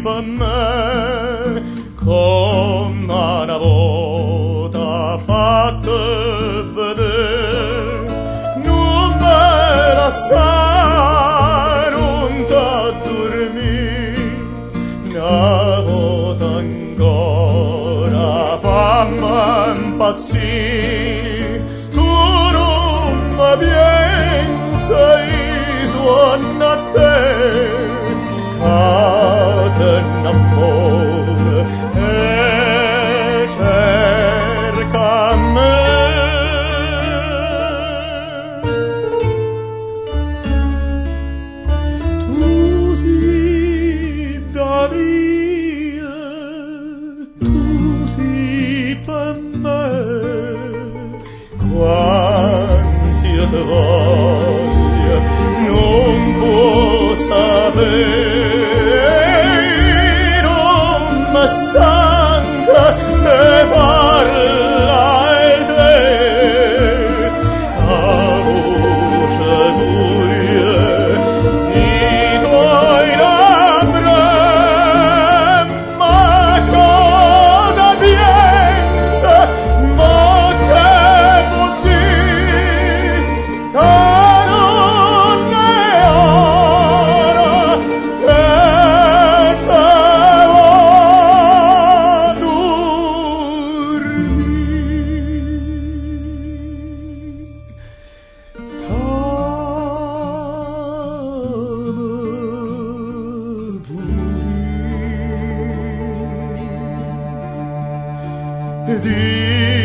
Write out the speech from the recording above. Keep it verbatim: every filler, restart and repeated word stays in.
per me, come una volta fatto vedere, non me lasciare non da dormire, una volta ancora fammi impazzire, tu non mi pensi, suona a te, cade in amore e cerca me. Tu sei da mia, tu sei per me, quanto io ti voglio non può sapere, non mi stanca ne parlare te, a voce tua, i tuoi labbra, ma cosa pensa, ma che vuol dire, caro di